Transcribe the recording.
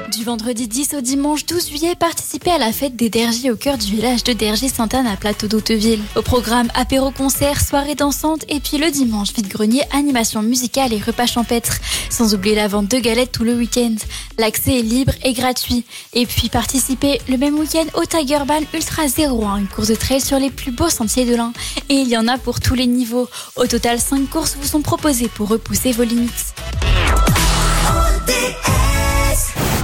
Du vendredi 10 au dimanche 12 juillet, participez à la fête des Dergis au cœur du village de Dergis-Sainte-Anne à Plateau d'Hauteville. Au programme apéro-concert, soirée dansante et puis le dimanche vide-grenier, animation musicale et repas champêtres. Sans oublier la vente de galettes tout le week-end. L'accès est libre et gratuit. Et puis participez le même week-end au Tigerban Ultra 01, une course de trail sur les plus beaux sentiers de l'Ain. Et il y en a pour tous les niveaux. Au total, 5 courses vous sont proposées pour repousser vos limites.